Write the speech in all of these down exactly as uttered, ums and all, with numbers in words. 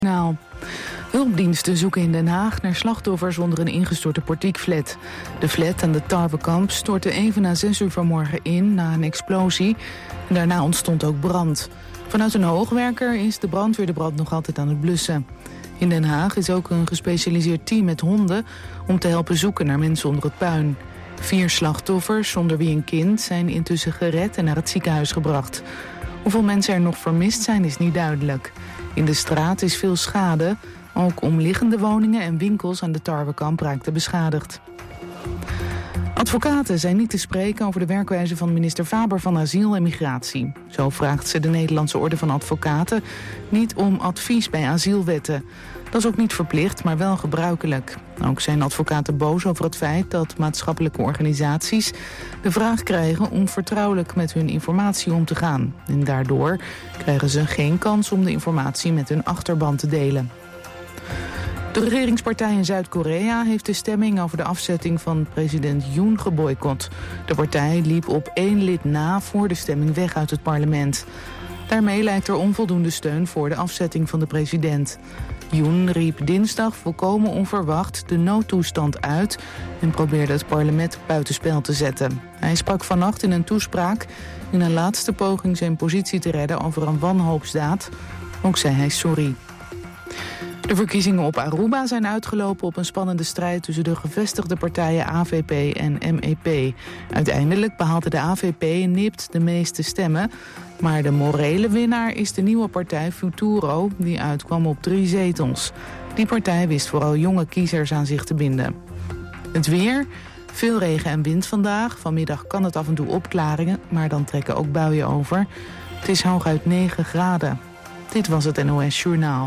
Nou, hulpdiensten zoeken in Den Haag naar slachtoffers onder een ingestorte portiekflat. De flat aan de Tarwekamp stortte even na zes uur vanmorgen in na een explosie. En daarna ontstond ook brand. Vanuit een hoogwerker is de brandweer de brand nog altijd aan het blussen. In Den Haag is ook een gespecialiseerd team met honden om te helpen zoeken naar mensen onder het puin. Vier slachtoffers, onder wie een kind, zijn intussen gered en naar het ziekenhuis gebracht. Hoeveel mensen er nog vermist zijn is niet duidelijk. In de straat is veel schade. Ook omliggende woningen en winkels aan de Tarwekamp raakten beschadigd. Advocaten zijn niet te spreken over de werkwijze van minister Faber van Asiel en Migratie. Zo vraagt ze de Nederlandse Orde van Advocaten niet om advies bij asielwetten. Dat is ook niet verplicht, maar wel gebruikelijk. Ook zijn advocaten boos over het feit dat maatschappelijke organisaties de vraag krijgen om vertrouwelijk met hun informatie om te gaan. En daardoor krijgen ze geen kans om de informatie met hun achterban te delen. De regeringspartij in Zuid-Korea heeft de stemming over de afzetting van president Yoon geboycott. De partij liep op één lid na voor de stemming weg uit het parlement. Daarmee lijkt er onvoldoende steun voor de afzetting van de president. Yoon riep dinsdag volkomen onverwacht de noodtoestand uit en probeerde het parlement buitenspel te zetten. Hij sprak vannacht in een toespraak in een laatste poging zijn positie te redden over een wanhoopsdaad. Ook zei hij sorry. De verkiezingen op Aruba zijn uitgelopen op een spannende strijd tussen de gevestigde partijen A V P en M E P. Uiteindelijk behaalde de A V P nipt de meeste stemmen, maar de morele winnaar is de nieuwe partij Futuro, die uitkwam op drie zetels. Die partij wist vooral jonge kiezers aan zich te binden. Het weer, veel regen en wind vandaag. Vanmiddag kan het af en toe opklaringen, maar dan trekken ook buien over. Het is hooguit negen graden. Dit was het N O S Journaal.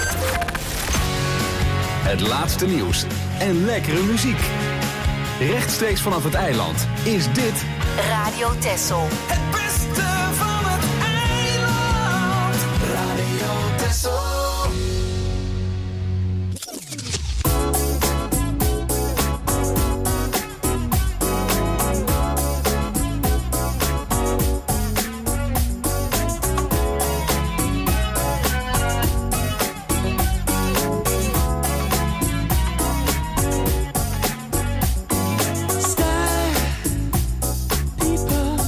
Het laatste nieuws en lekkere muziek. Rechtstreeks vanaf het eiland is dit Radio Texel. Het beste van het eiland. Radio Texel.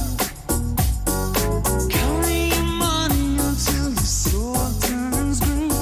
Count your money until your soul turns green.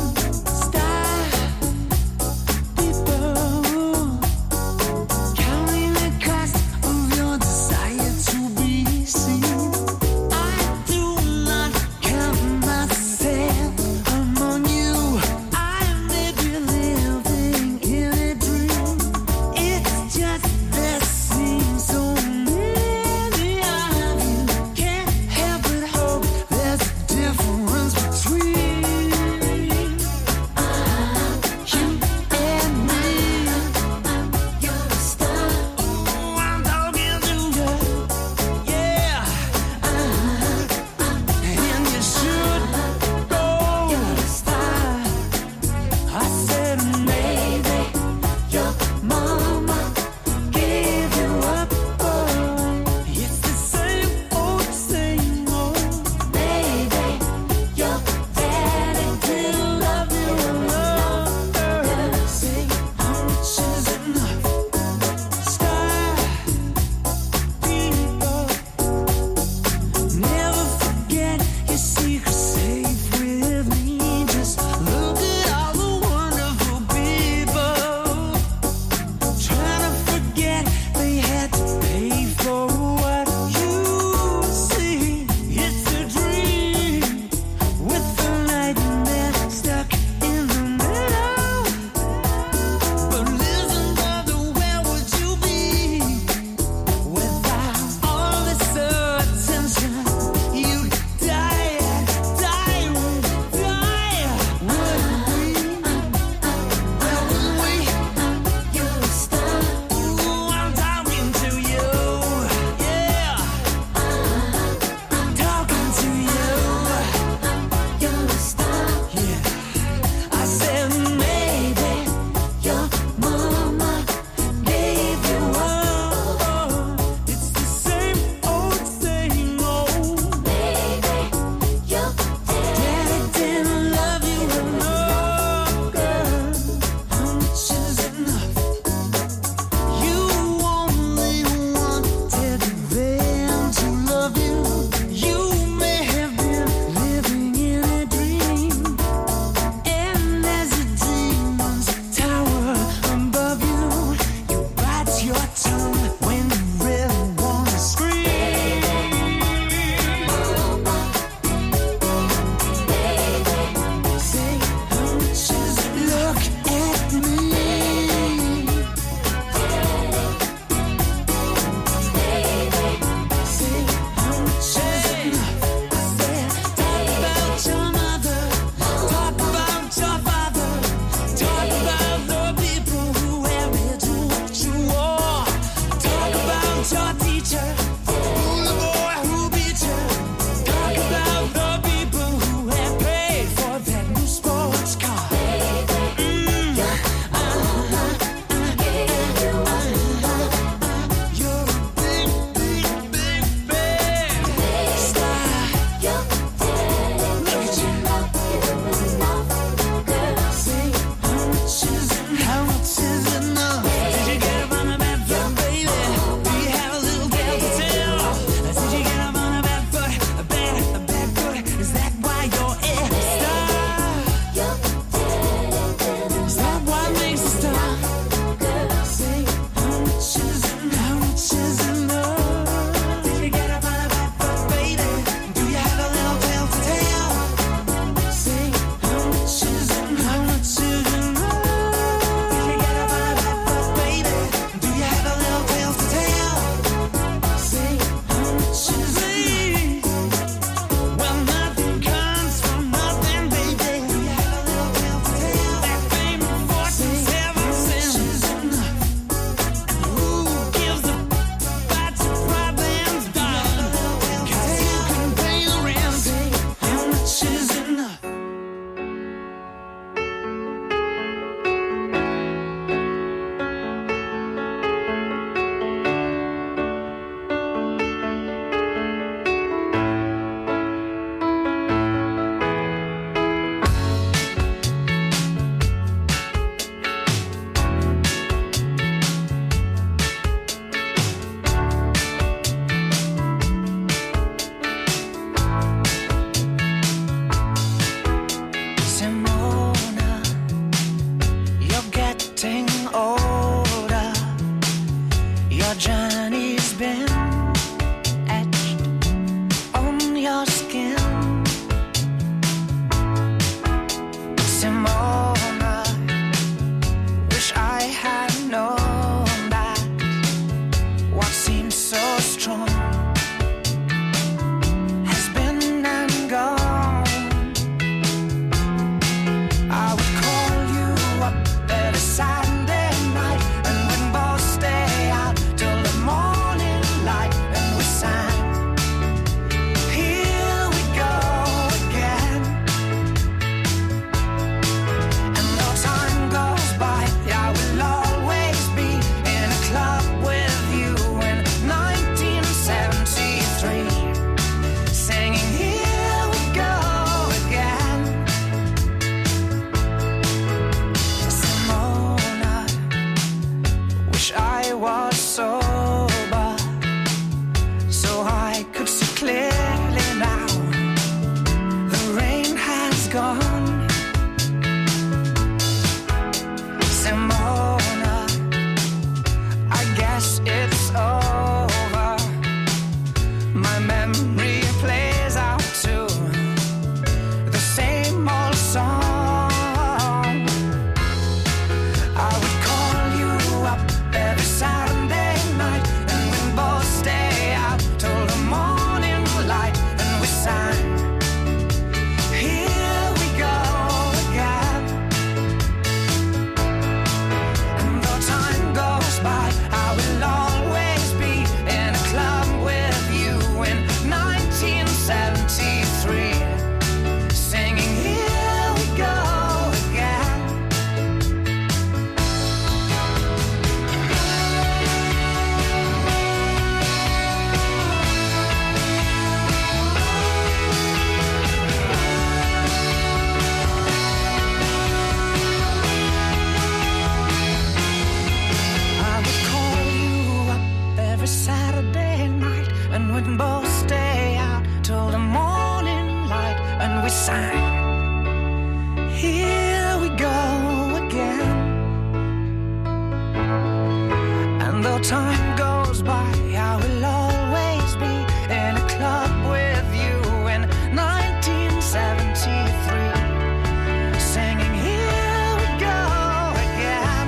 time goes by, I will always be in a club with you in nineteen seventy-three, singing here we go again.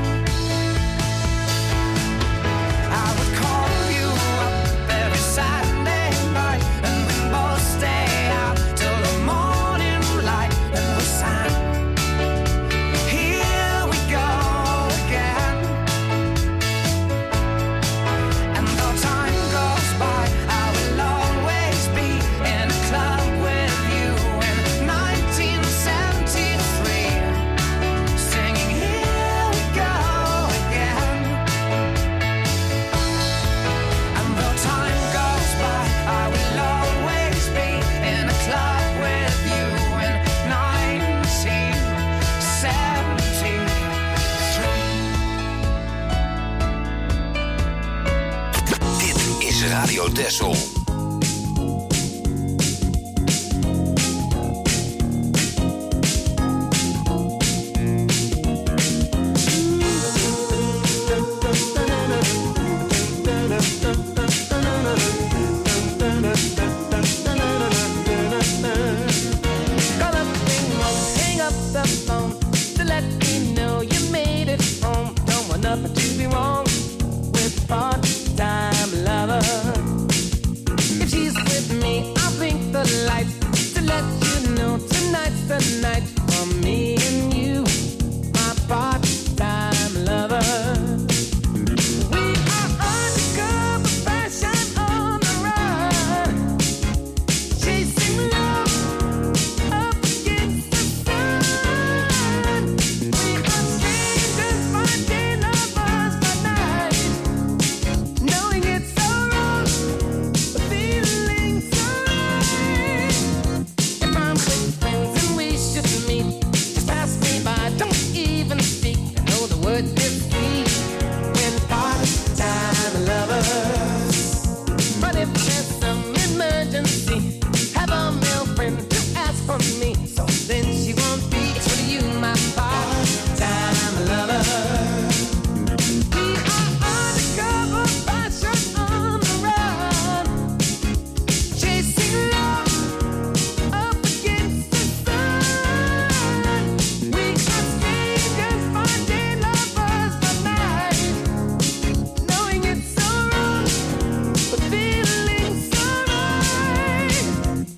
I would call you up every Saturday night, and we'd both stay out till the morning light, and we'll sign. Here we go again. And though time goes by, I will always be in a club with you in nineteen seventy-three, singing here we go again. And though time goes by, I will always be in a club with you in nineteen seventy-three. Dit is Radio Texel. Call up ring won't hang up the phone to let me know you made it home. Don't want nothing to be wrong with part-time lover. If she's with me, I'll blink the lights to let you know tonight's the night for me and you, my part-time lover. We are undercover fashion on the run, chasing love up against the sun. We are strangers by day, lovers by night, knowing it's so wrong, but feeling so right. If I'm with friends and we should meet, just pass me by, don't even speak. I know the word is sweet when part-time lovers. But if there's some emergency, have a male friend to ask for me, so then she won't be. It's for you, my part-time lover. We are undercover fashion on the run, chasing love up against the sun. We are strangers by day, lovers by night, knowing it's so wrong, but feeling so right.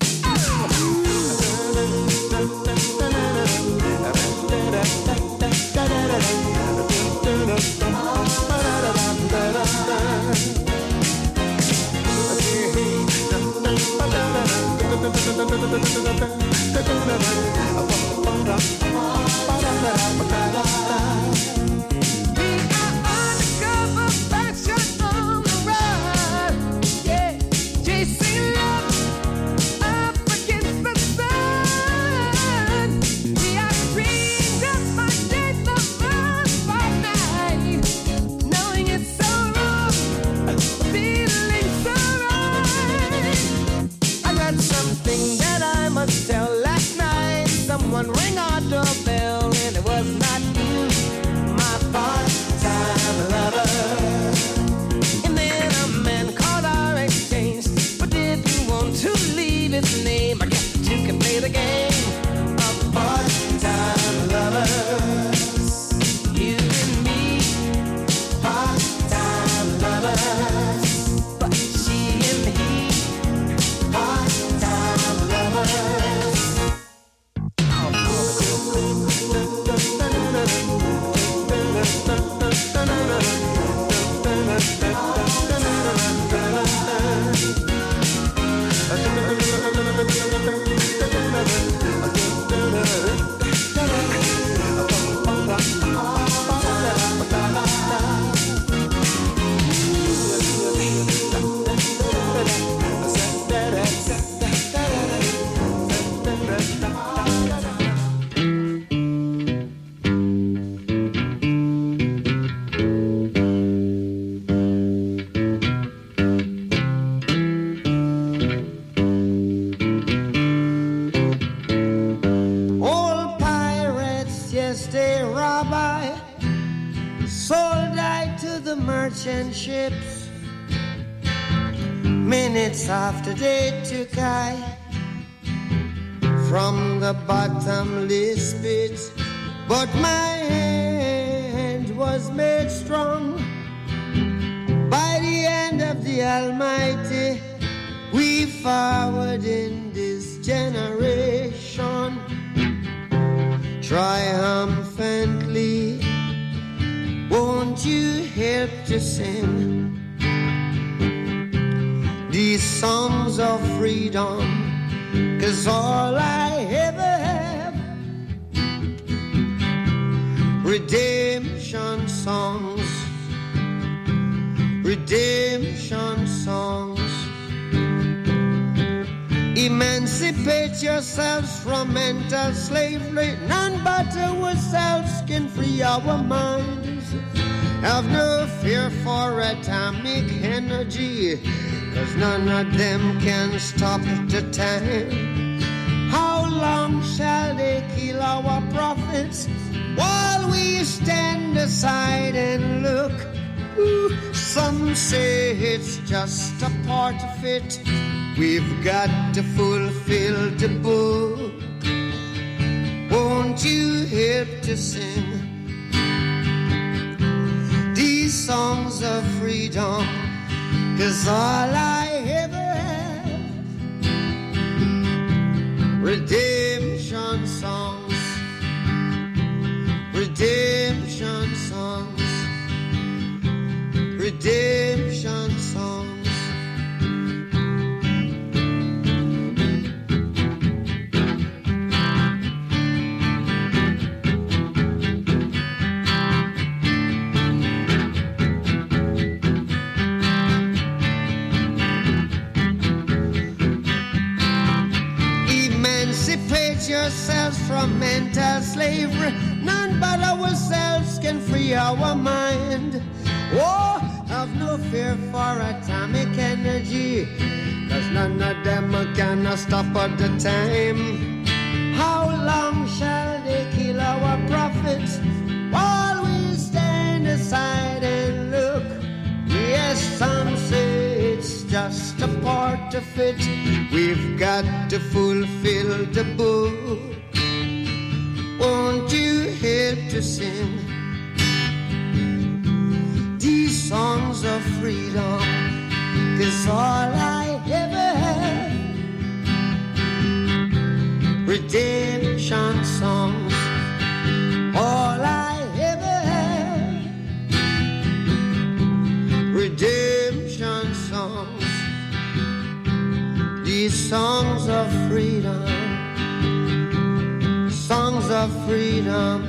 We are undercover fashion on the run, yeah, chasing love up against the sun. We are strangers by day, lovers by night, knowing it's so wrong, feeling so right. I got something that I must tell. Last night, someone rang our doorbell, and it was not you, my part-time lover. And then a man called our exchange, but didn't want to leave his name. I guess you can play the game of part-time lovers. You and me, part-time lovers. But she and he, part-time lovers. the merchant ships. Minutes after they took I from the bottomless pit, but my hand was made strong by the hand of the Almighty. We forward in this generation triumphantly. Won't you help to sing these songs of freedom? 'Cause all I ever have, redemption songs, redemption songs. Emancipate yourselves from mental slavery. None but ourselves can free our minds. Have no fear for atomic energy, 'cause none of them can stop the time. How long shall they kill our prophets while we stand aside and look? Ooh, some say it's just a part of it. We've got to fulfill the book. Won't you help to sing these songs of freedom? 'Cause all I ever have, redemption songs, redemption songs, redemption songs. Yourselves from mental slavery. None but ourselves can free our mind. Oh, have no fear for atomic energy, 'cause none of them can stop at the time. How long shall they kill our prophets while we stand aside and look? Yes, some say it's just a part of it. We've got to fulfill the book. Won't you help to sing these songs of freedom? 'Cause all I ever have, redemption songs. All I ever have, redemption songs. These songs of freedom, songs of freedom.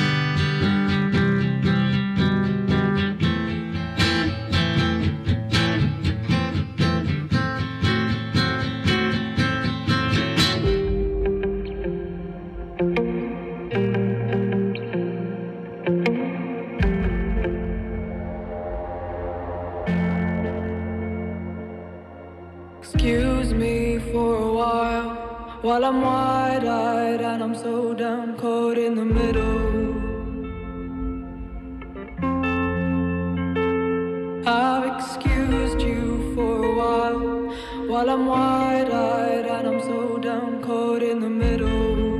Excuse me for a while, while I'm wide-eyed and I'm so down caught in the middle. I've excused you for a while, while I'm wide-eyed and I'm so down caught in the middle.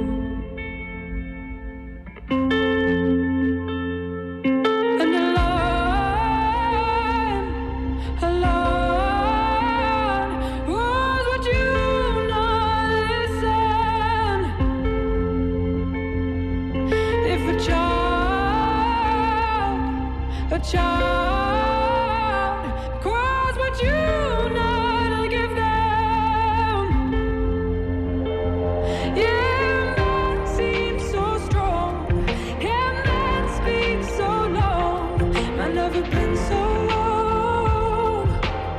A child cries, would you not give them? Yeah, man seems so strong. Yeah, man speaks so long. I've never been so wrong.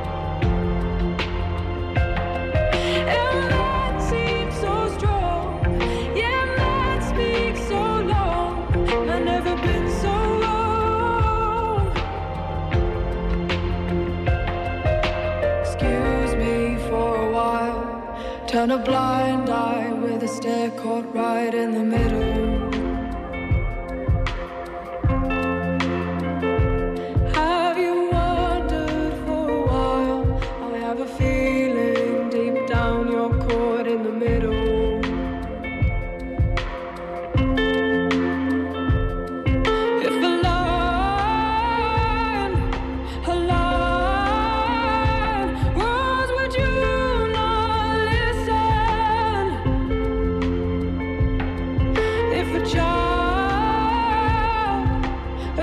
Yeah, man seems so strong. Yeah, man speaks so long. I've never been so wrong. Turn a blind eye with a stare caught right in the middle. Have you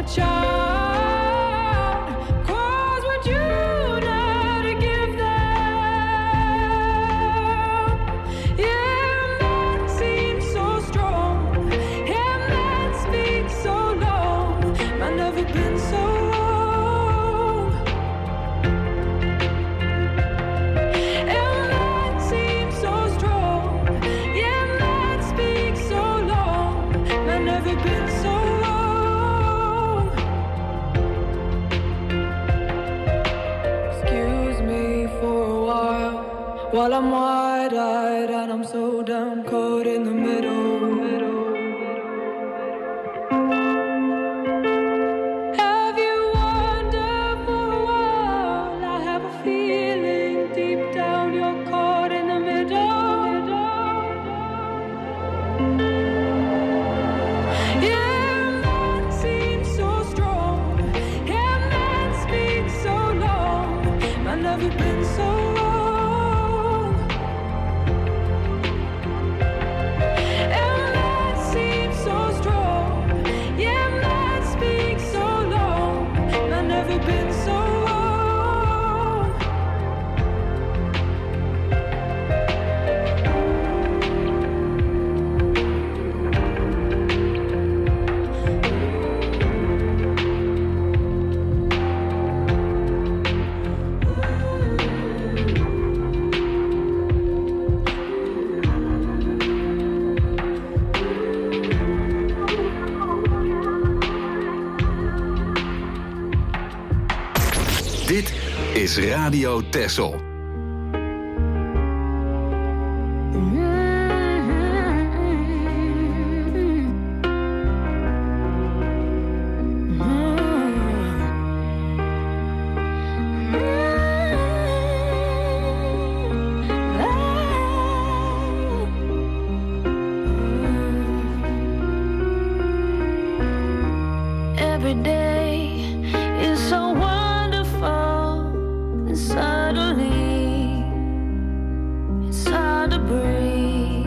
watch out, 'cause what you know to give them. Yeah, men seem so strong, yeah, men speak so long, I've never been so wrong. Yeah, men seem so strong, yeah, men speak so long, I've never been so wrong. Excuse me for a while, while I'm wide-eyed and I'm so down caught in the middle. Have you wondered for a while? I have a feeling deep down you're caught in the middle. Yeah, men seem so strong, yeah, men speak so long, I've never been so wrong. Yeah, men seem so strong, yeah, men speak so long, I've never been so wrong. Dit is Radio Texel. Every day is so wonderful, and suddenly it's hard to breathe.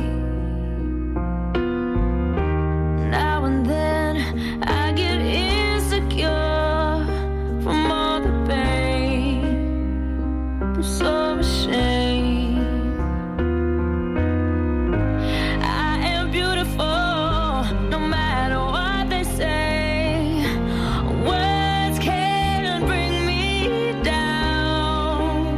Now and then I get insecure from all the pain. I'm so ashamed. I am beautiful, no matter what they say. Words can't bring me down.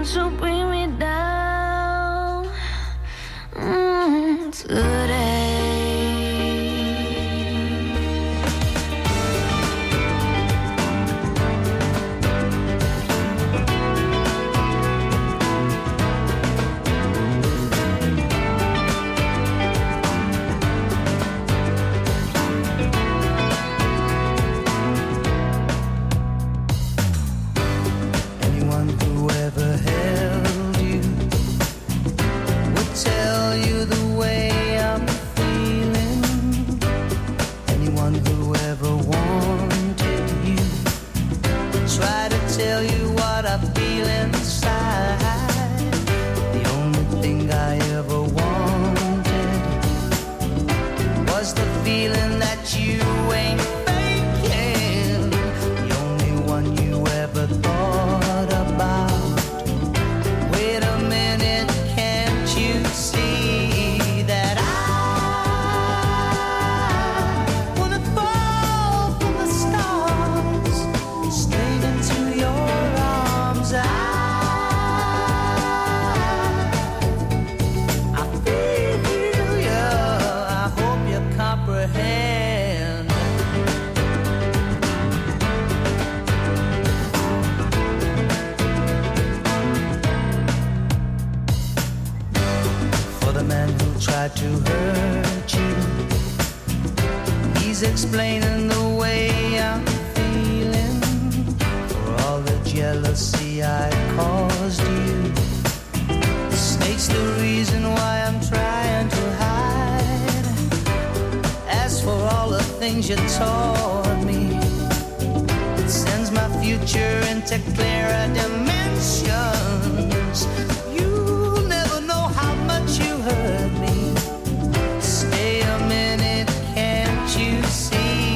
to bring me down mm, today. Explaining the way I'm feeling for all the jealousy I caused you. The snake's the reason why I'm trying to hide. As for all the things you taught me, it sends my future into clearer dimensions. You'll never know how much you hurt me. Stay a minute, can't you see?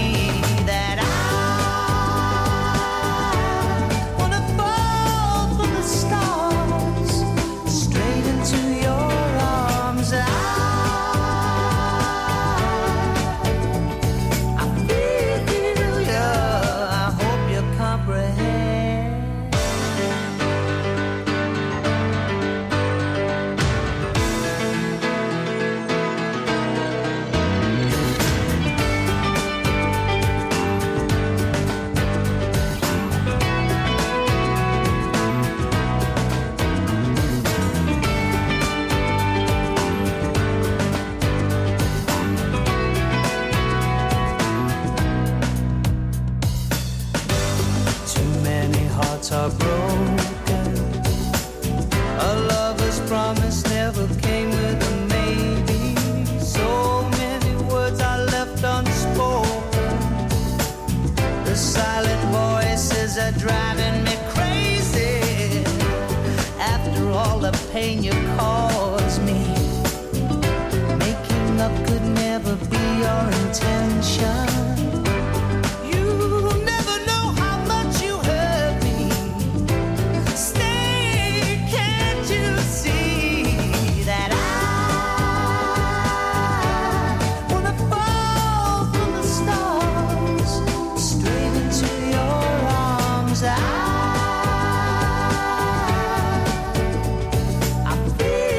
Are broken. A lover's promise never came with a maybe. So many words are left unspoken. The silent voices are driving me crazy. After all the pain you caused me, making up could never be your intention. I feel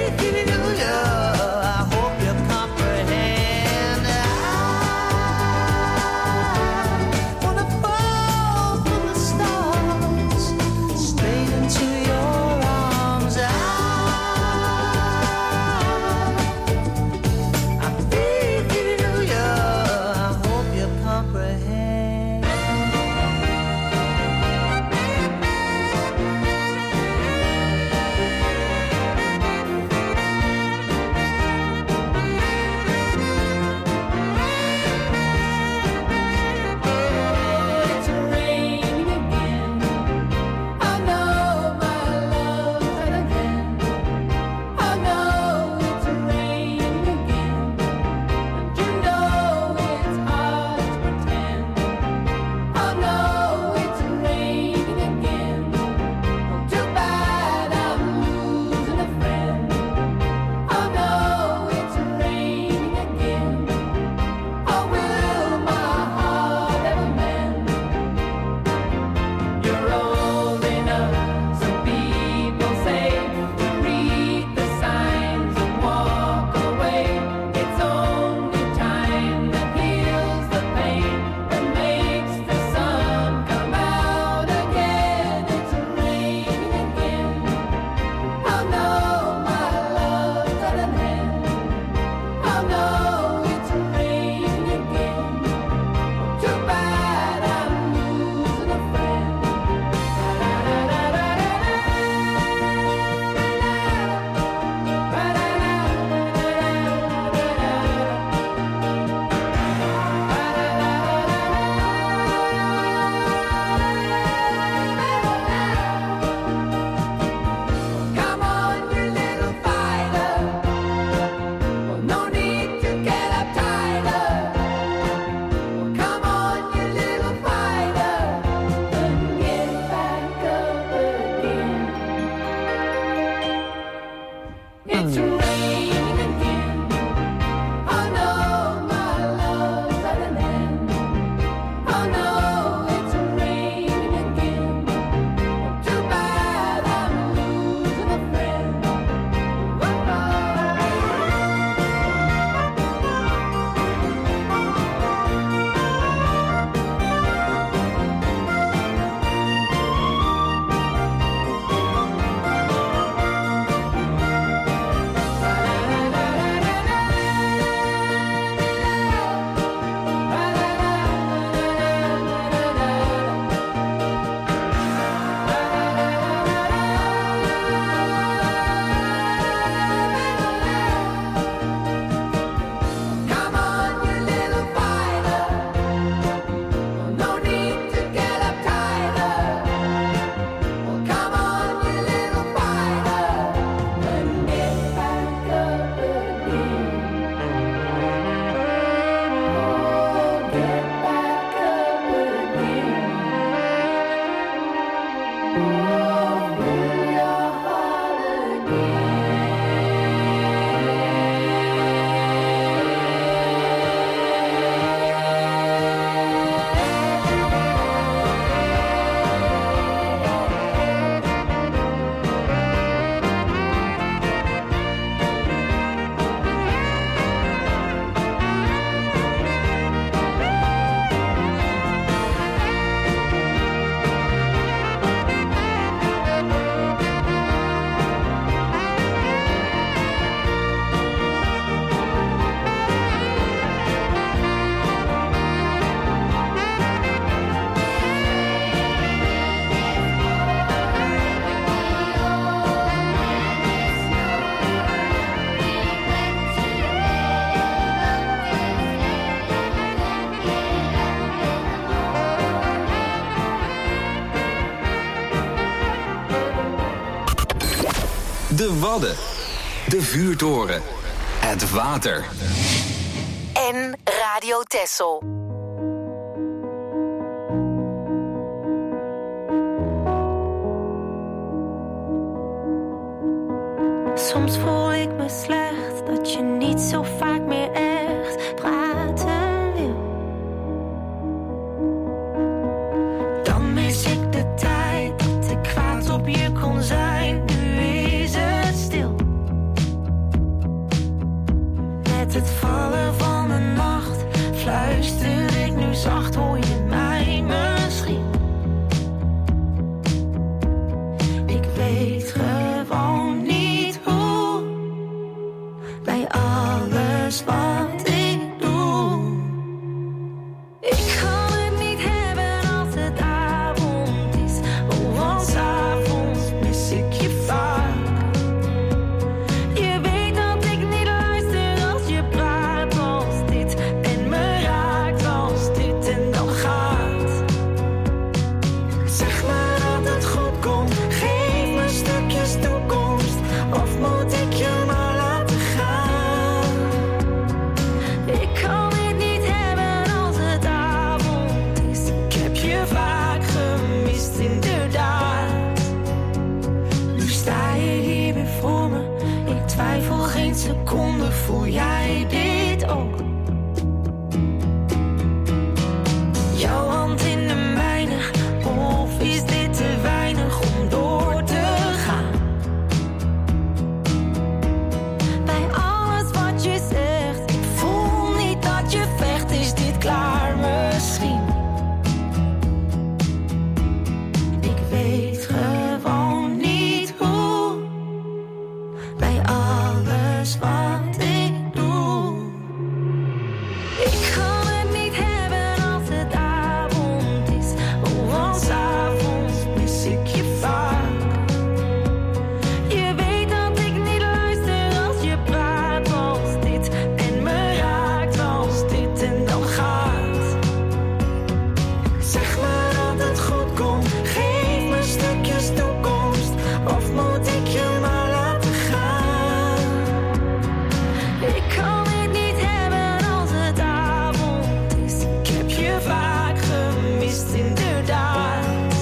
De Wadden. De vuurtoren. Het water. En Radio Texel. Soms voel ik me slecht dat je niet zo vaak meer echt praten wil. Dan mis ik de tijd dat ik kwaad op je kon zijn. Nu is het stil. Met het vallen van de nacht fluister ik nu zacht, hoor je mij misschien? Ik weet gewoon niet hoe, bij alles wat ik doe. Ik kan het niet hebben als het avond is, oh, want 's avonds mis ik je vaak. Je weet dat ik niet luister als je praat als dit en me raakt als dit en dan gaat. Zeg maar dat het goed komt, geef me stukjes toekomst, of moet ik je maar laten gaan? Ik kan het niet hebben als het avond is, ik heb je vaak gemist inderdaad. Nu sta je hier weer voor me, ik twijfel geen seconde, voel jij dit ook? Jouw hand in de mijne, of is dit te weinig om door te gaan? Bij alles wat je zegt, ik voel niet dat je vecht, is dit klaar misschien? Ik weet gewoon niet hoe, bij alles wat ik doe. Ik kan het niet hebben als het avond is, oh, want 's avonds mis ik je vaak. Je weet dat ik niet luister als je praat als dit en me raakt als dit en dan gaat. Zeg maar dat het goed komt, geef me stukjes toekomst, of moet ik je maar laten gaan? Ik kan het niet hebben als het avond is, ik heb je vaak gemist inderdaad.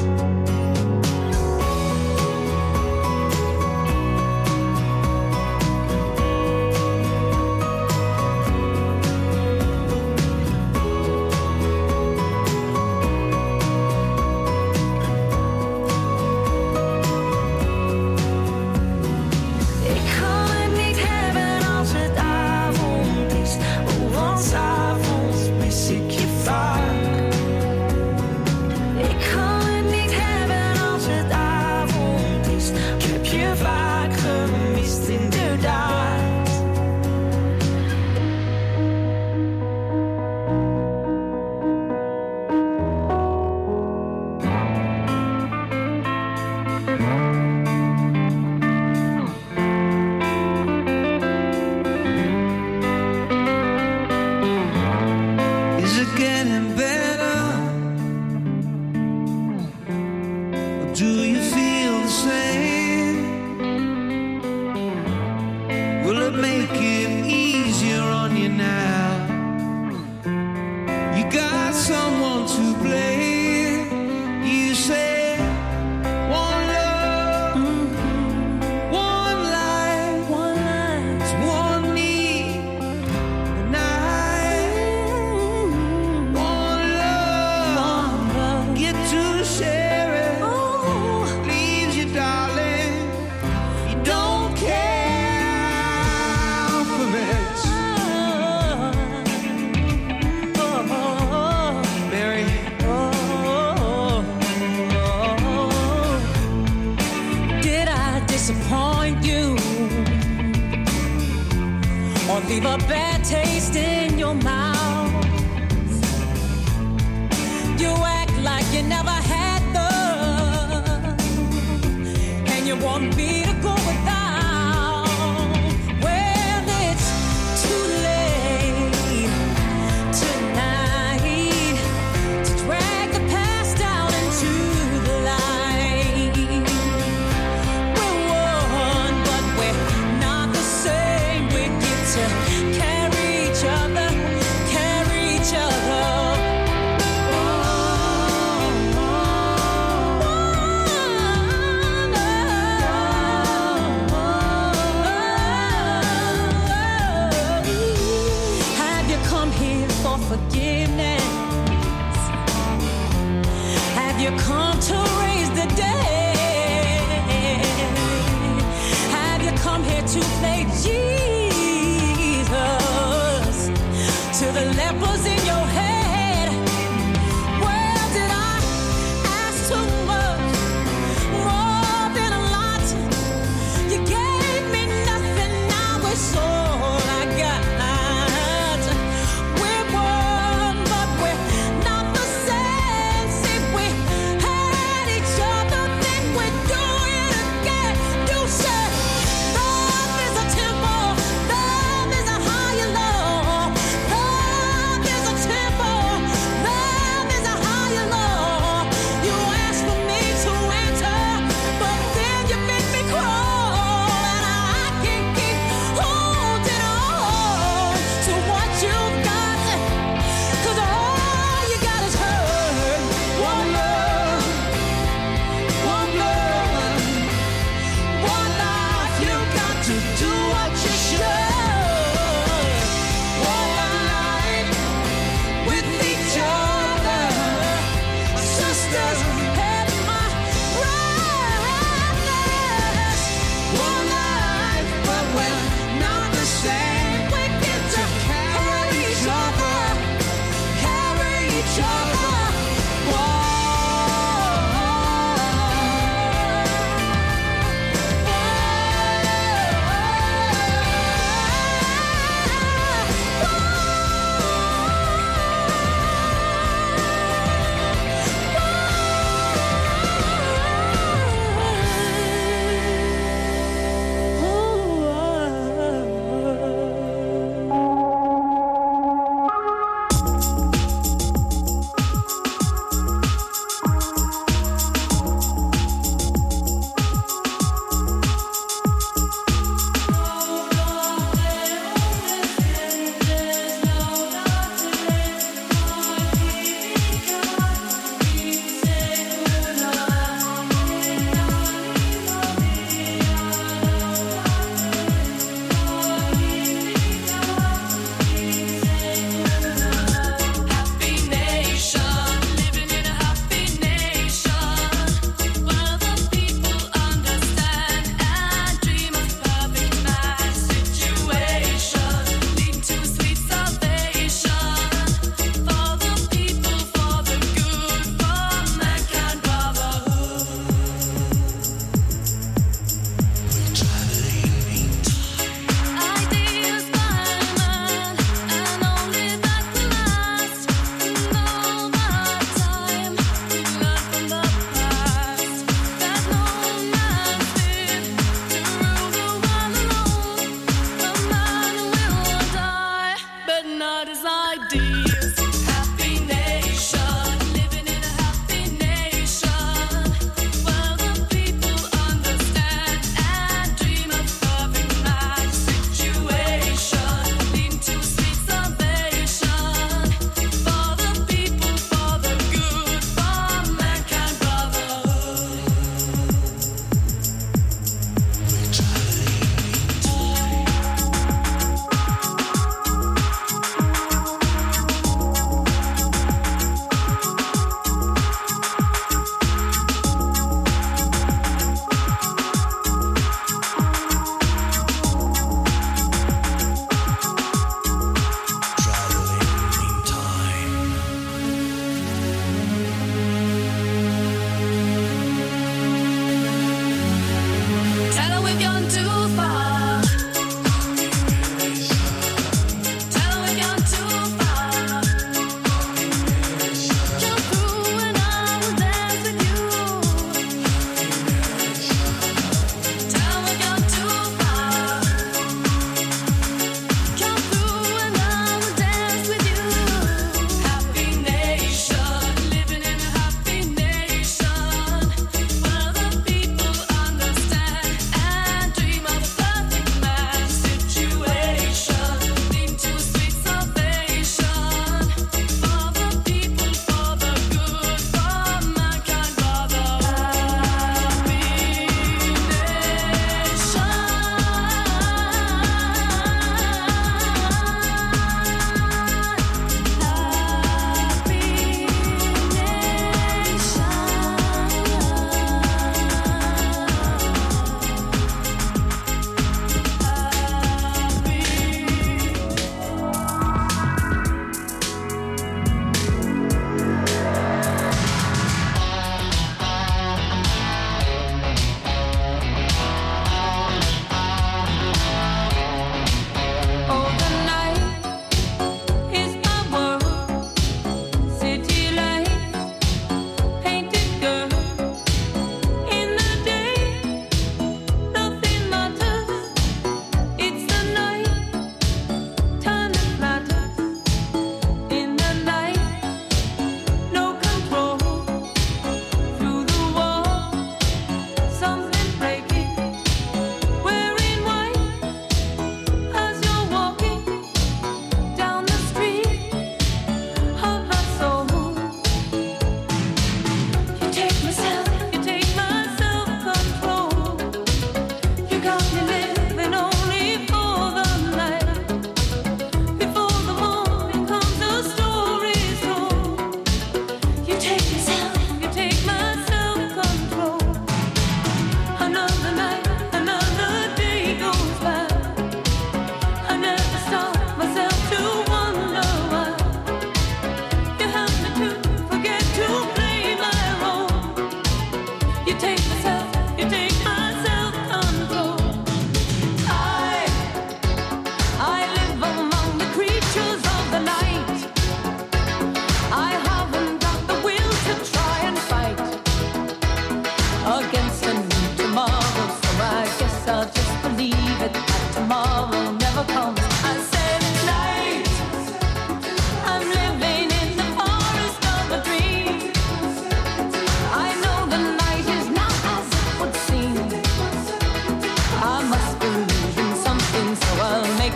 Ik kan het niet hebben als het avond is, oh, want 's avonds mis ik je vaak. Ik kan het niet hebben als het avond is, ik heb je vaak gemist inderdaad. Is it getting better? Or do you feel the same? Will it make it easier on you now? You got someone to blame. You say one love, one life, it's one need, and I one love, get to share it. Leaves you, darling, you don't care for it. Mary, Did I disappoint you or leave a bad taste in your mouth? You act like you never had love, and you want me to go without. Well, it's too late tonight to drag the past out into the light. We're one, but say Jesus to the lepers in your head. Well, did I ask too much? More than a lot. You gave me nothing, now it's all I got. We're one, but we're not the same. See, we had each other, then we do it again. You said love is a temple.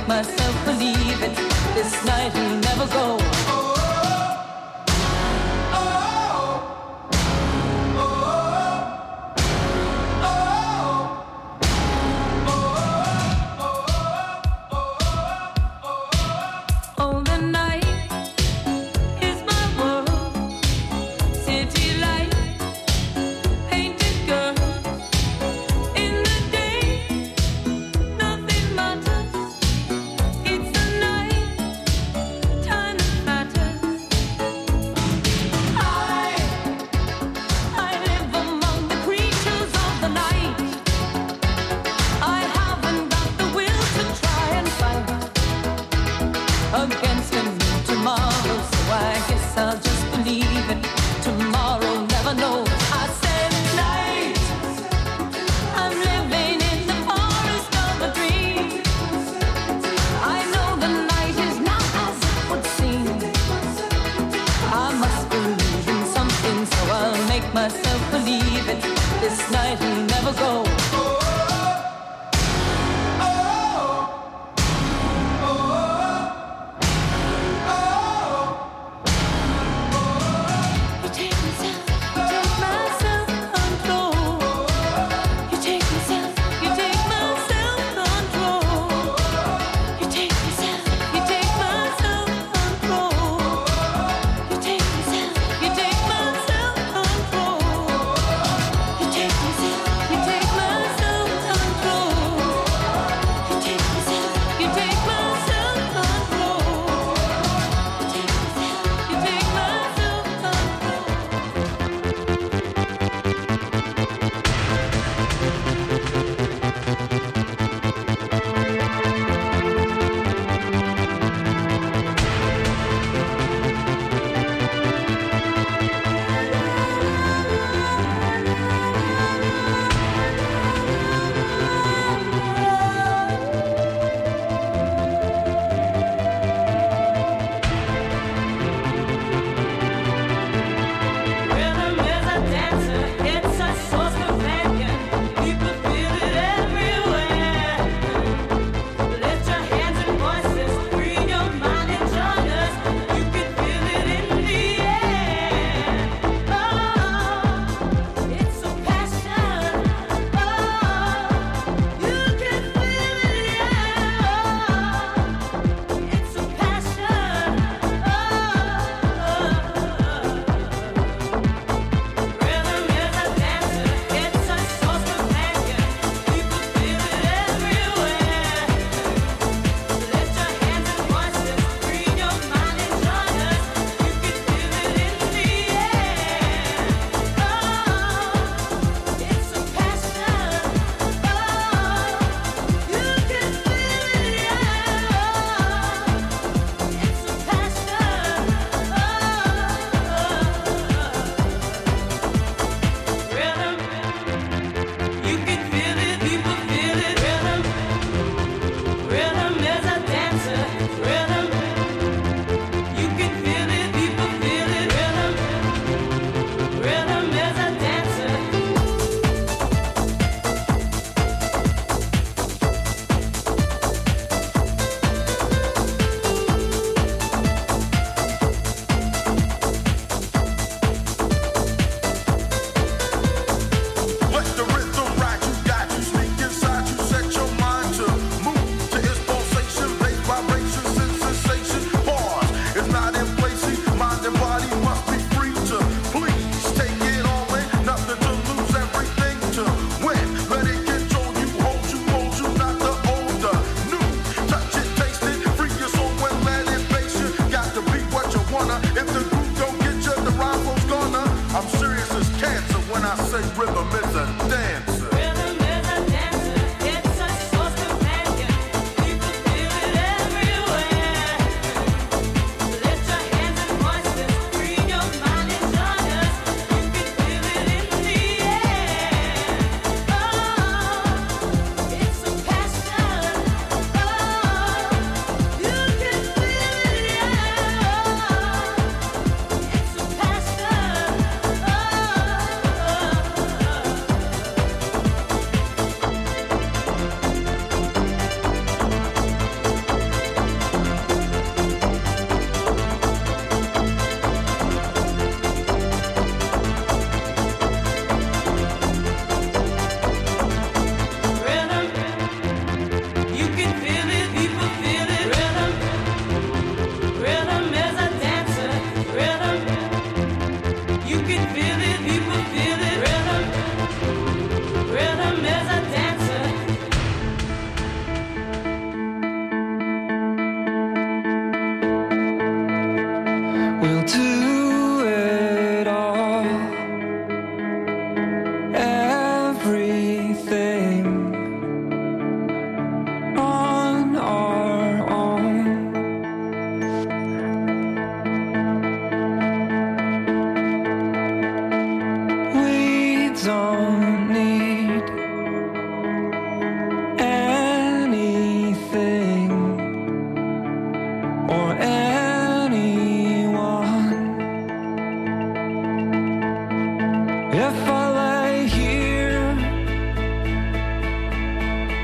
make myself believe it. This night will never go. You take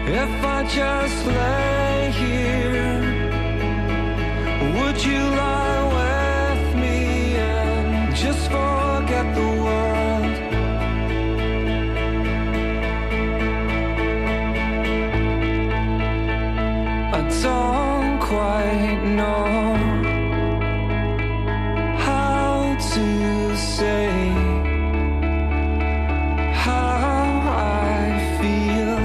If I just lay here, would you lie with me and just forget the world? I don't quite know how to say how I feel.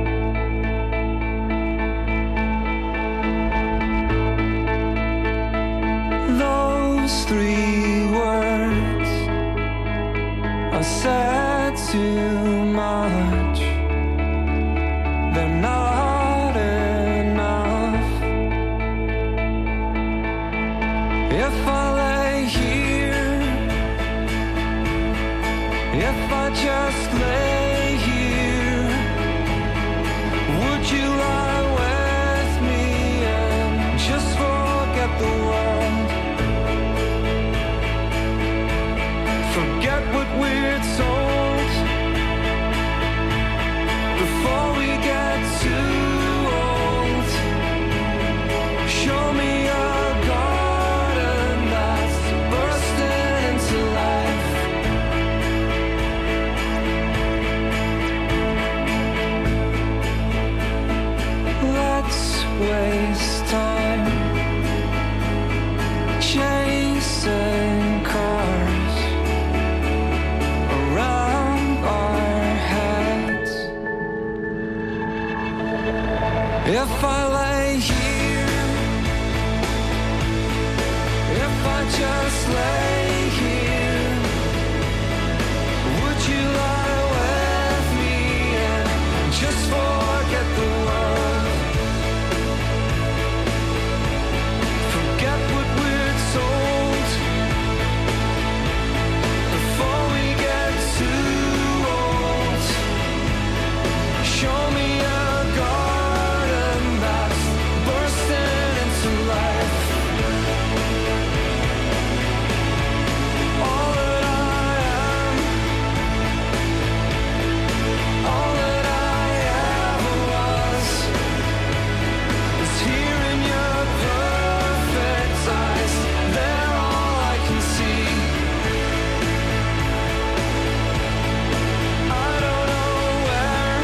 Those three words are said too much. They're not enough. If I lay here, if I just lay here, would you lie with me and just forget the world? Forget what we're told before we get too old. Show me a garden that's bursting into life. Let's waste time chasing cars around our heads. If I lay here, if I just lay here, would you lie with me and just forget the world? Forget what we're told before we get too old. Show me a garden that's bursting into life. All that I am, all that I ever was, is here in your perfect eyes. They're all I can see. I don't know where,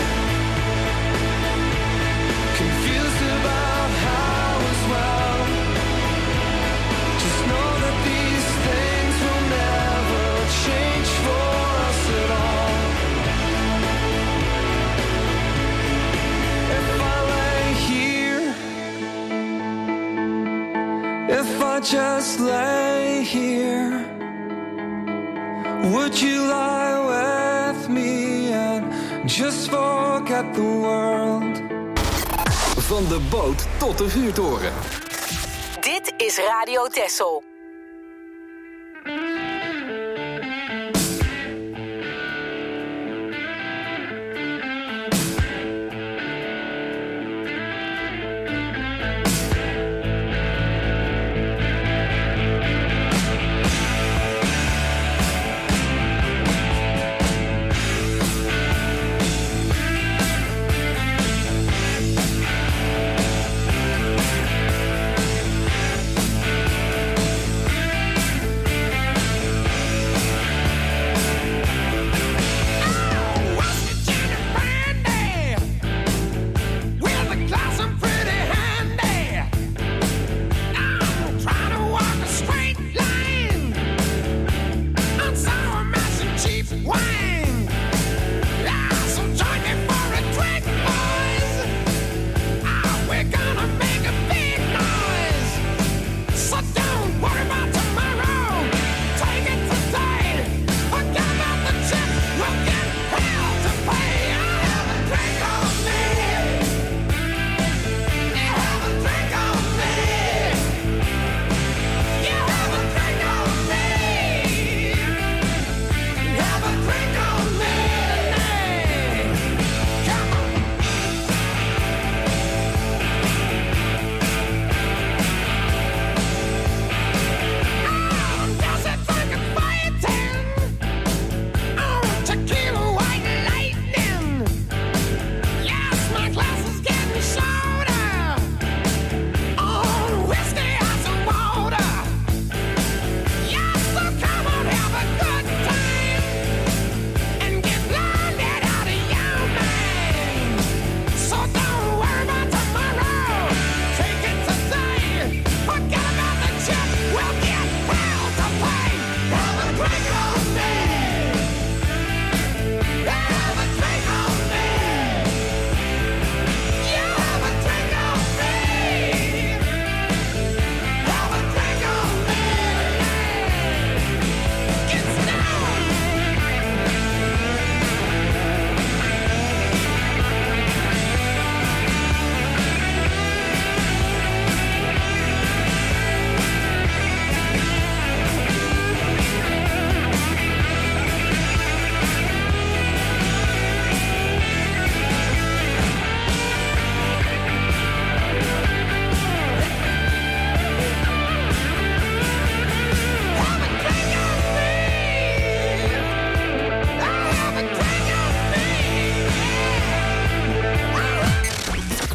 confused about how as well. Just know that these things will never change for us at all. If I lay here, if I just lay here, would you lie with me and just forget the world? Van de boot tot de vuurtoren. Dit is Radio Texel.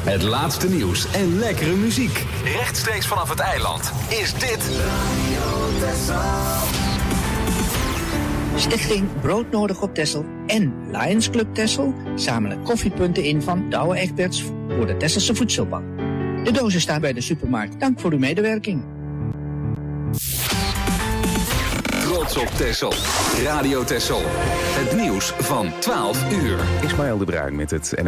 Het laatste nieuws en lekkere muziek. Rechtstreeks vanaf het eiland is dit Stichting Broodnodig op Texel en Lions Club Texel zamelen koffiepunten in van Douwe Egberts voor de Tesselse Voedselbank. De dozen staan bij de supermarkt. Dank voor uw medewerking. Trots op Texel. Radio Texel. Het nieuws van twaalf uur. Ismaël de Bruin met het